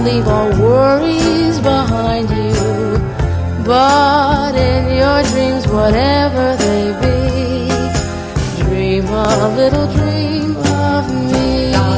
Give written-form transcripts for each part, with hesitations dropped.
leave all worries behind you. But in your dreams, whatever they be, dream a little dream of me.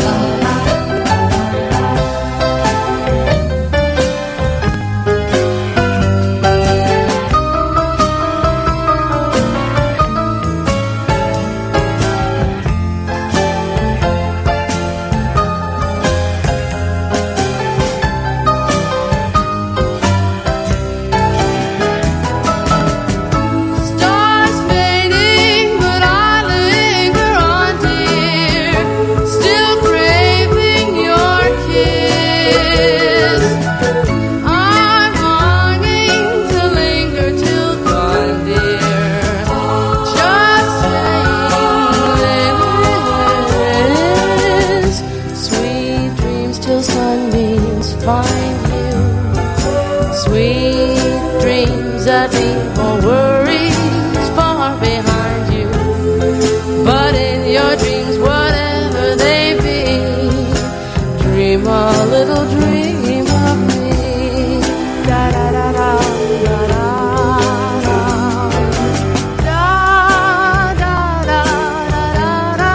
That leave all worries far behind you. But in your dreams, whatever they be, dream a little dream of me. Da da da da da da da da da da da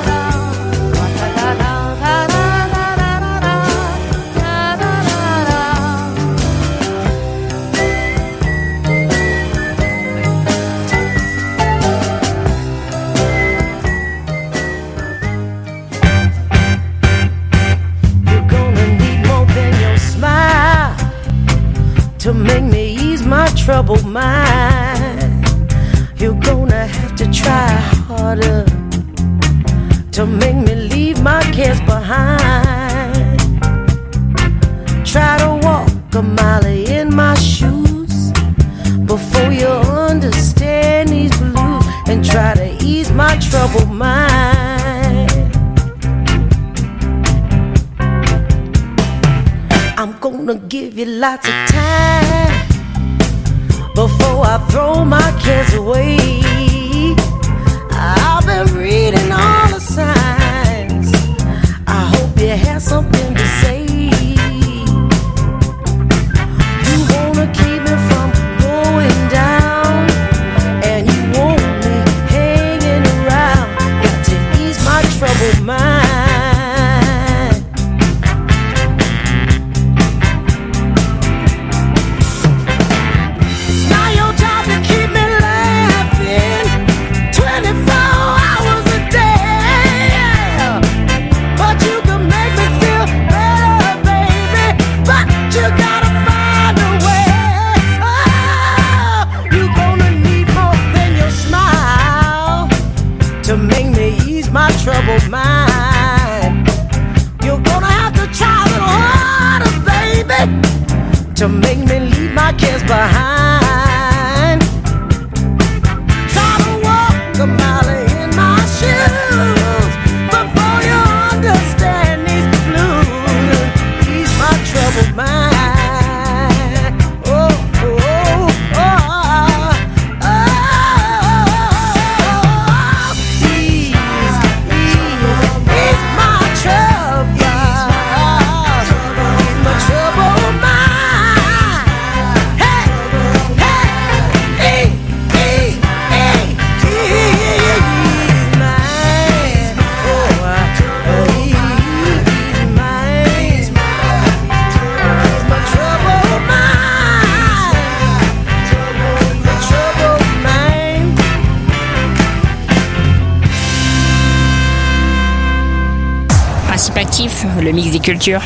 to make me ease my troubled mind. You're gonna have to try harder to make me leave my cares behind. Try to walk a mile in my shoes before you understand these blues, and try to ease my troubled mind. I'm gonna give you lots of time before I throw my cares away. I've been reading all the signs. I hope you have something to say. You wanna keep me from going down, and you want me hanging around. Got to ease my troubled mind. My troubled mind. You're gonna have to try a little harder, baby, to make me leave my cares behind. Try to walk a mile in my shoes before you understand these blues. Ease my troubled mind. Actif, le mix des cultures.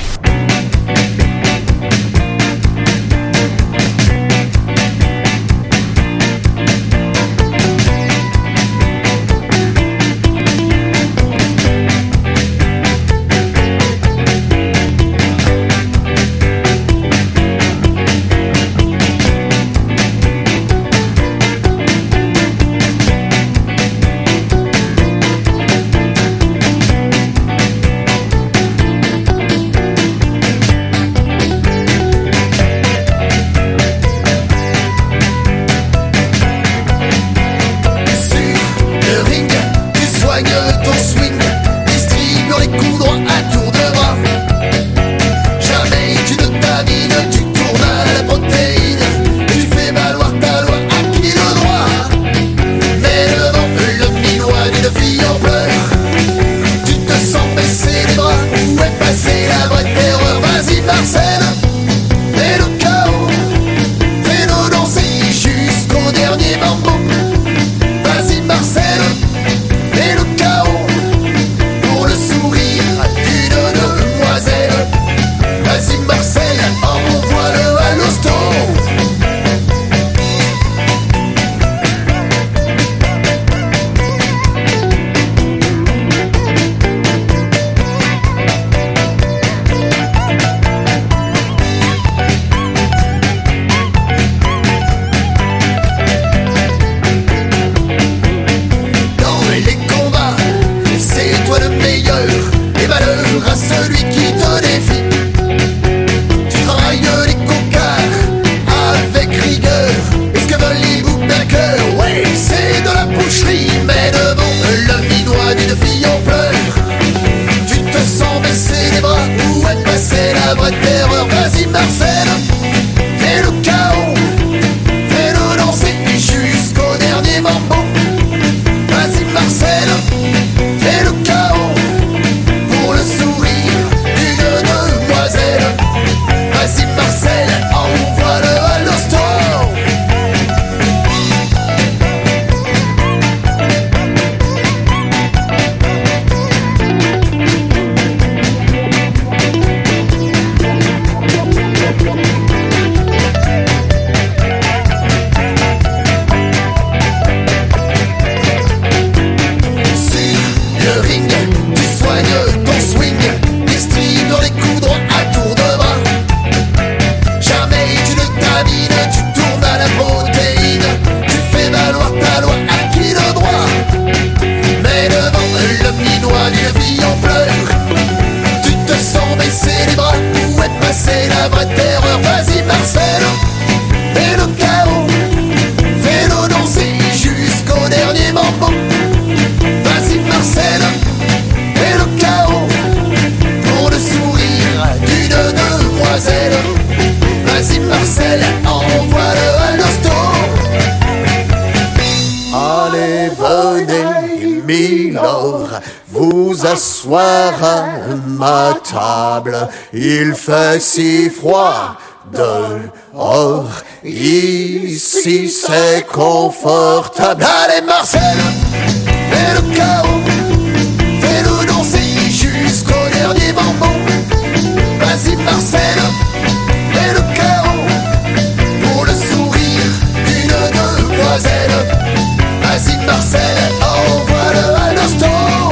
et la vraie terreur. Vas-y Marcel, fais le chaos, fais-le danser jusqu'au dernier mambo. Vas-y Marcel, fais le chaos pour le sourire d'une demoiselle. Vas-y Marcel, envoie-le à l'hosto. Allez venez Milord, vous asseoir à ma table. Il fait si froid dehors, ici c'est confortable. Allez Marcel, fais le chaos, fais-le danser jusqu'au dernier bonbon. Vas-y Marcel, fais le chaos pour le sourire d'une demoiselle. Vas-y Marcel, envoie-le à l'hosto.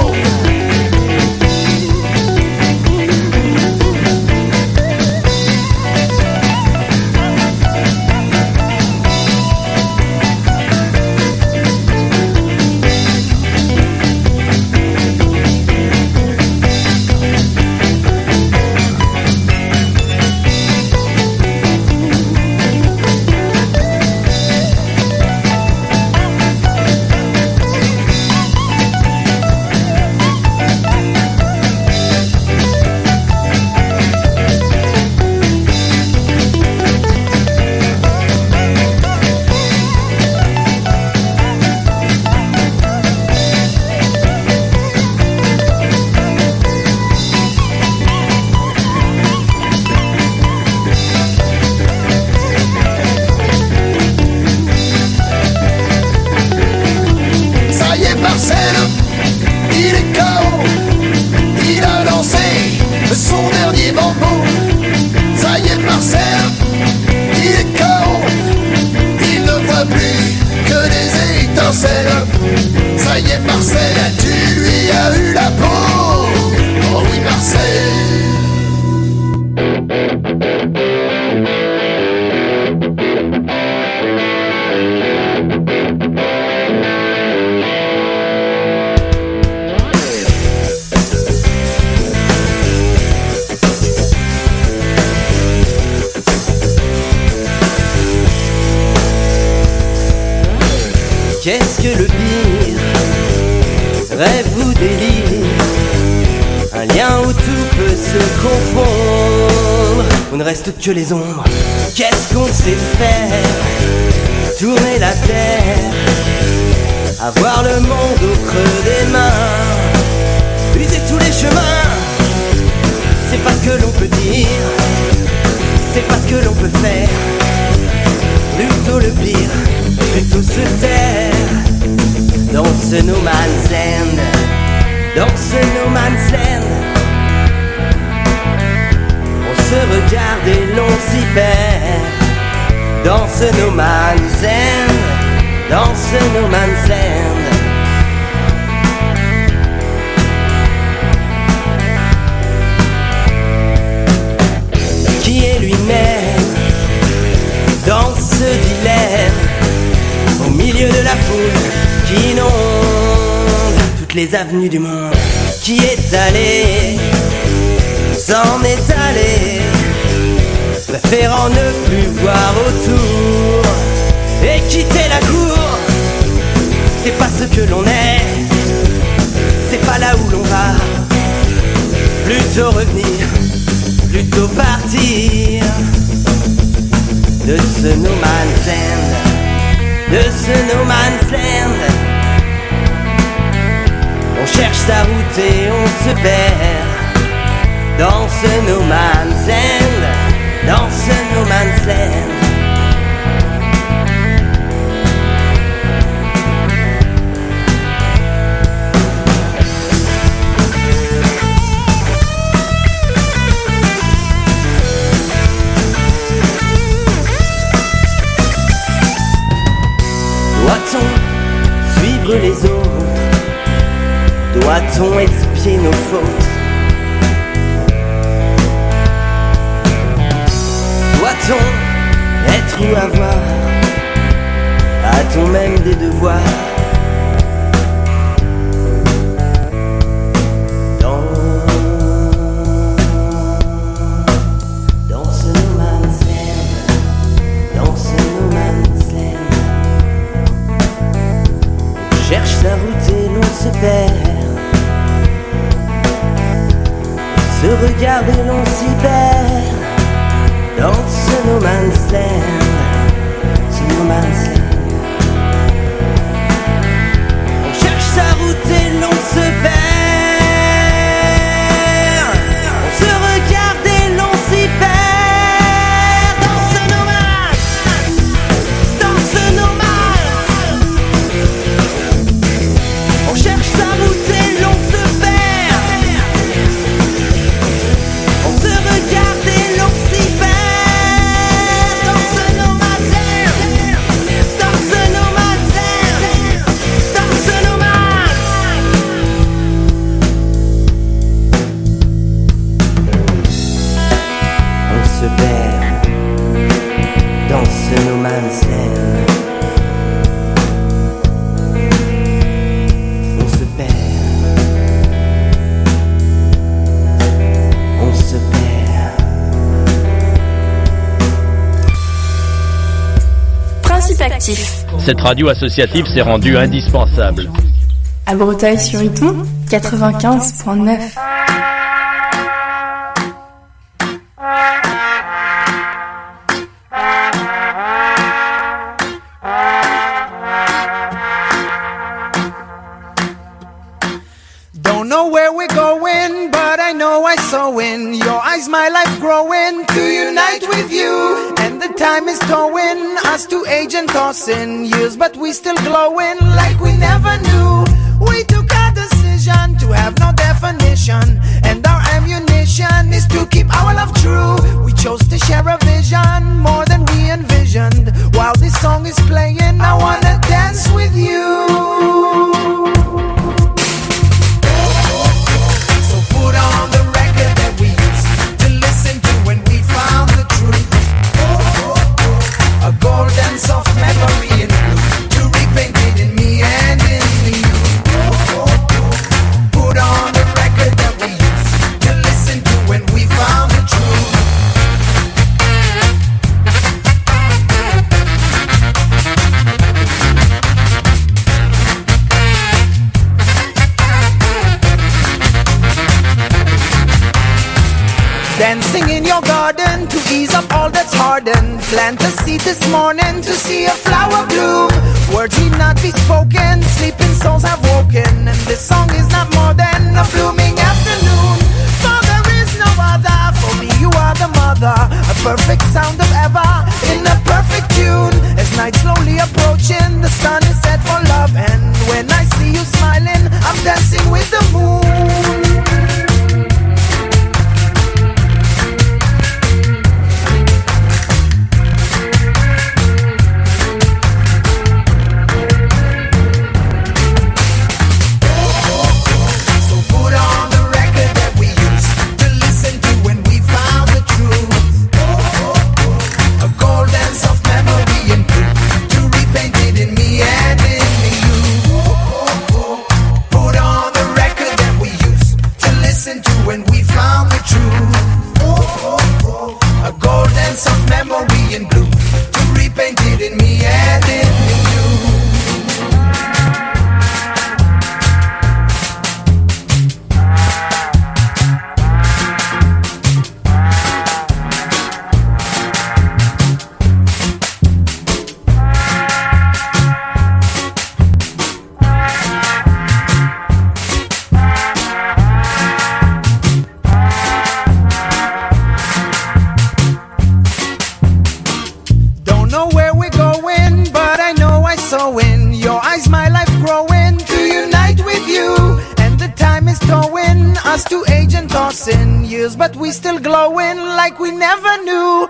Son dernier bambou, ça y est Marcel, il est KO. Il ne voit plus que des étincelles. Ça y est Marcel, tu lui as eu la peau. Oh oui Marcel. Qu'est-ce que le pire? Rêve ou délire? Un lien où tout peut se confondre, où ne reste que les ombres. Qu'est-ce qu'on sait faire? Tourner la terre, avoir le monde au creux des mains, user tous les chemins. C'est pas ce que l'on peut dire, c'est pas ce que l'on peut faire. Plutôt le pire, plutôt se taire. Dans ce no man's land, dans ce no man's land, on se regarde et l'on s'y perd. Dans ce no man's land, dans ce no man's land. Qui est lui-même dans ce dilemme, au milieu de la foule qui inonde toutes les avenues du monde. Qui est allé, s'en est allé, préférant ne plus voir autour et quitter la cour. C'est pas ce que l'on est, c'est pas là où l'on va. Plutôt revenir, plutôt partir de ce no man's land, de ce no man's land. On cherche sa route et on se perd dans ce no man's land, dans ce no man's land. Doit-on suivre les autres? Doit-on expier nos fautes? Doit-on être ou avoir? A-t-on même des devoirs? Dans ce regarder, l'on s'y perd dans ce no man's land, ce no man's land. On cherche sa route et l'on se perd. On se regarde et l'on s'y perd dans ce no man's, dans ce no man's. On cherche sa route et l'on se perd. On se regarde et l'on s'y perd dans ce no man's land, dans ce no man's land, dans ce no man's. On se perd dans ce no man's land. On se perd. On se perd. Principe actif. Cette radio associative s'est rendue indispensable. À Breteuil-sur-Iton, 95.9. Don't know where we're going, but I know I saw in your eyes my life growing to unite with you. And the time is towing us to age and tossing years, but we still glowing like we never knew. We took a decision to have no definition, and our ammunition is to keep our love true. We chose to share a vision more than we envisioned. While this song is playing, I wanna dance with you. Put on the record that we used to listen to when we found the truth. A golden soft memory in blue to repaint it in me and in you. Put on the record that we used to listen to when we found the truth. Dancing in your garden to ease up all that's hardened. Plant a seed this morning to see a flower bloom. Words need not be spoken, sleeping souls have woken. And this song is not more than a blooming afternoon. For there is no other, for me you are the mother. A perfect sound of ever, in a perfect tune. As night slowly approaching, the sun is set for love. And when I see you smiling, I'm dancing with the moon. Years, but we still glowing like we never knew.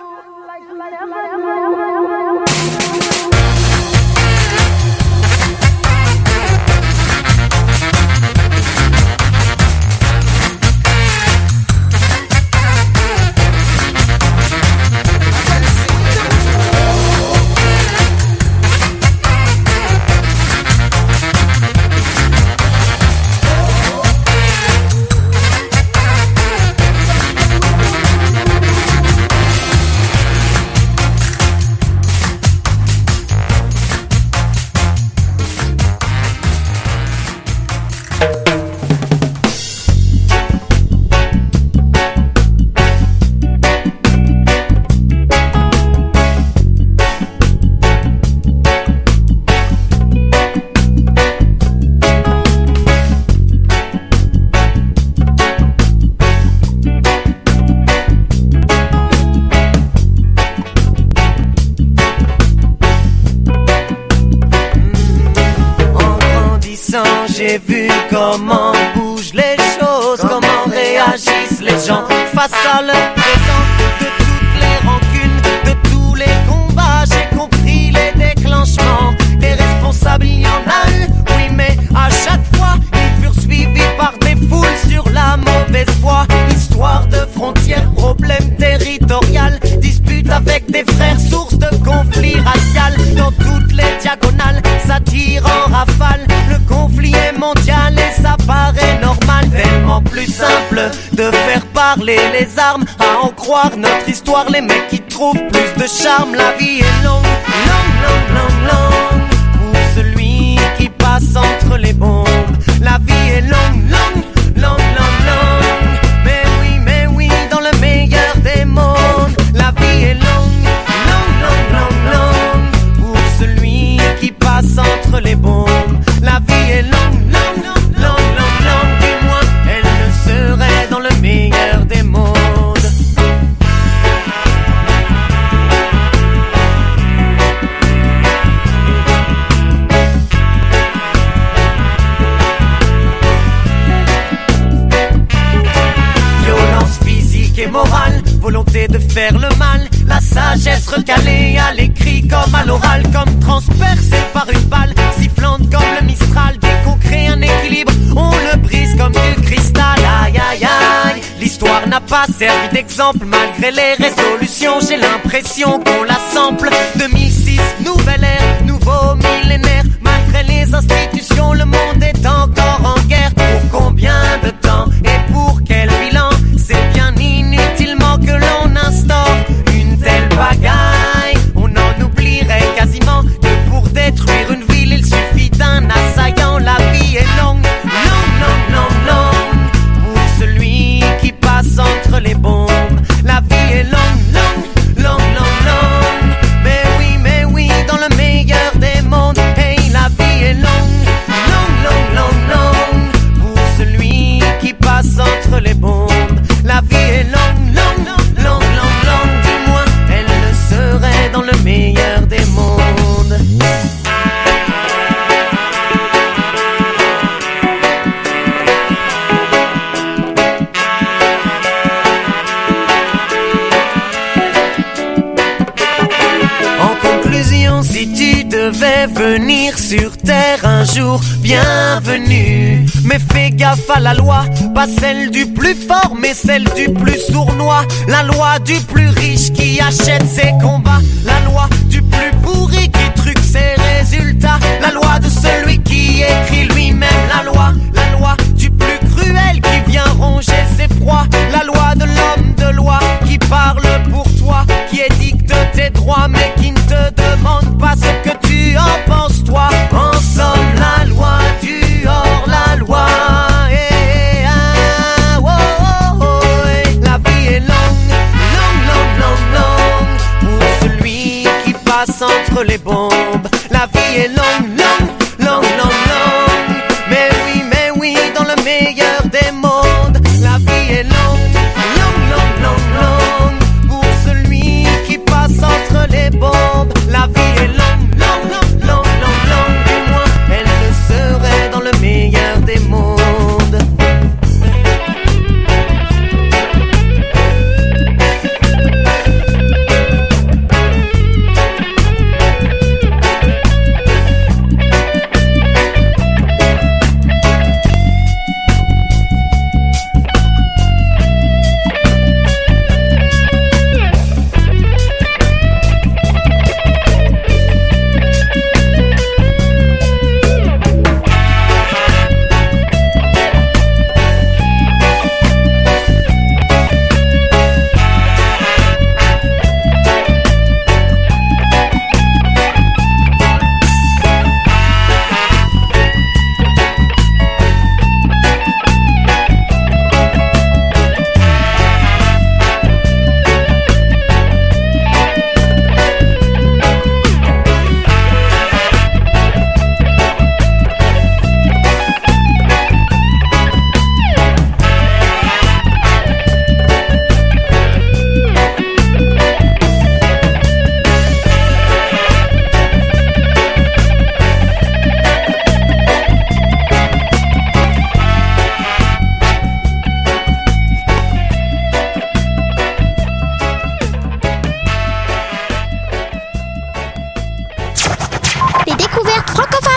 jamais vu comment bougent les choses, comment réagissent les gens face à leur présent. De toutes les rancunes, de tous les combats, j'ai compris les déclenchements. Des responsables, il y en a eu, oui, mais à chaque fois, ils furent suivis par des foules sur la mauvaise voie. Histoire de frontières, problème territorial, dispute avec des frères, source de conflits racial. Dans toutes les diagonales, ça tire en rafale. Le conflit est mondial et ça paraît normal. Tellement plus simple de faire parler les armes, à en croire notre histoire, les mecs qui trouvent plus de charme. La vie est longue, longue, longue, longue, longue, pour celui qui passe entre les bombes. La vie est longue, longue, longue, longue, longue, mais oui, dans le meilleur des mondes. La vie est longue, longue, longue, longue, longue, pour celui qui passe entre les bombes. La vie est longue, longue, longue, longue, longue, du moins elle le serait dans le meilleur des mondes. Violence physique et morale, volonté de faire le mal, la sagesse recalée à l'écrit comme à l'oral, comme transpercée par une balle sifflante comme le Mistral. Dès qu'on crée un équilibre, on le brise comme du cristal. Aïe aïe aïe, l'histoire n'a pas servi d'exemple malgré les résolutions. J'ai l'impression qu'on la sample. 2006, nouvelle ère, nouveau millénaire. Malgré les institutions, le monde est encore en guerre. Pour combien de temps et pour quel bilan? C'est bien inutilement que l'on instaure une telle pagaille. On en oublierait quasiment que pour détruire une ville, il suffit d'un assaillant. La vie est longue, longue, longue, longue, longue, pour celui qui passe entre les bombes. La vie est longue, longue, longue, longue, longue, mais oui, dans le meilleur des mondes. Hey, la vie est longue, longue, longue, longue, longue, pour celui qui passe entre les bombes. La vie est longue, longue, longue, longue, longue, du moins elle le serait dans le meilleur des mondes. En conclusion, si tu devais venir sur terre un jour, bienvenue. Mais fais gaffe à la loi, pas celle du plus fort, mais celle du plus sournois. La loi du plus riche qui achète ses combats. La loi du plus pourri qui truque ses résultats. La loi de celui qui écrit lui-même la loi. La loi du plus cruel qui vient ronger ses proies. La loi de l'homme de loi qui parle pour toi, qui édicte tes droits mais qui ne te demande pas ce que tu en penses toi. En somme, la loi du hors-la-loi. La vie est longue, longue, longue, longue, longue, pour celui qui passe entre les bombes. La vie est longue, longue, longue, longue, longue, mais oui, dans le meilleur des mondes. La vie est longue, longue, longue, longue, longue, pour celui qui passe entre les bombes. La vie est longue, longue, longue, longue, longue, longue, du moins elle le serait dans le meilleur des mondes.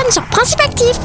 semaine sur Principe Actif.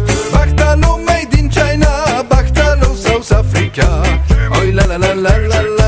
Oi la la la la la la.